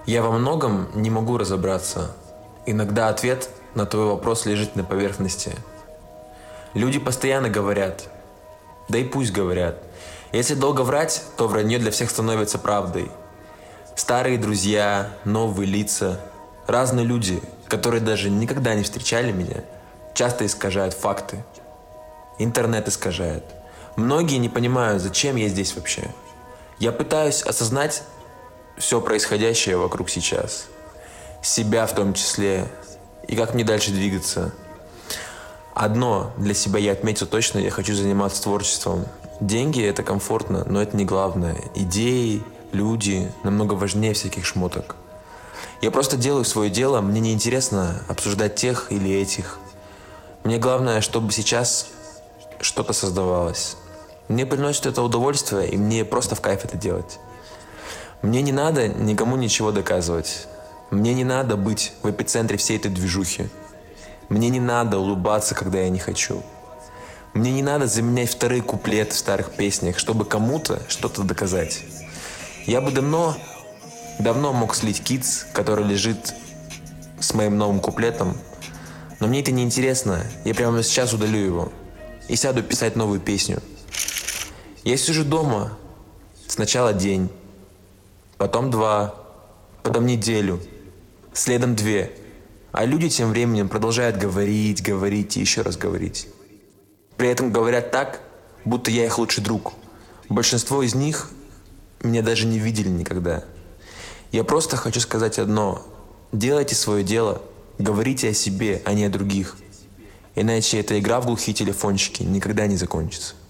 Я во многом не могу разобраться. Иногда ответ на твой вопрос лежит на поверхности. Люди постоянно говорят, да и пусть говорят. Если долго врать, то вранье для всех становится правдой. Старые друзья, новые лица, разные люди, которые даже никогда не встречали меня, часто искажают факты. Интернет искажает. Многие не понимают, зачем я здесь вообще. Я пытаюсь осознать все происходящее вокруг сейчас. Себя в том числе. И как мне дальше двигаться. Одно для себя я отметил точно: я хочу заниматься творчеством. Деньги — это комфортно, но это не главное. Идеи, люди намного важнее всяких шмоток. Я просто делаю свое дело, мне не интересно обсуждать тех или этих. Мне главное, чтобы сейчас что-то создавалось. Мне приносит это удовольствие, и мне просто в кайф это делать. Мне не надо никому ничего доказывать. Мне не надо быть в эпицентре всей этой движухи. Мне не надо улыбаться, когда я не хочу. Мне не надо заменять вторые куплеты в старых песнях, чтобы кому-то что-то доказать. Я бы давно мог слить кидс, который лежит с моим новым куплетом, но мне это не интересно. Я прямо сейчас удалю его и сяду писать новую песню. Я сижу дома, сначала день, потом 2, потом неделю, следом 2. А люди тем временем продолжают говорить и еще раз говорить. При этом говорят так, будто я их лучший друг. Большинство из них меня даже не видели никогда. Я просто хочу сказать одно: делайте свое дело, говорите о себе, а не о других. Иначе эта игра в глухие телефончики никогда не закончится.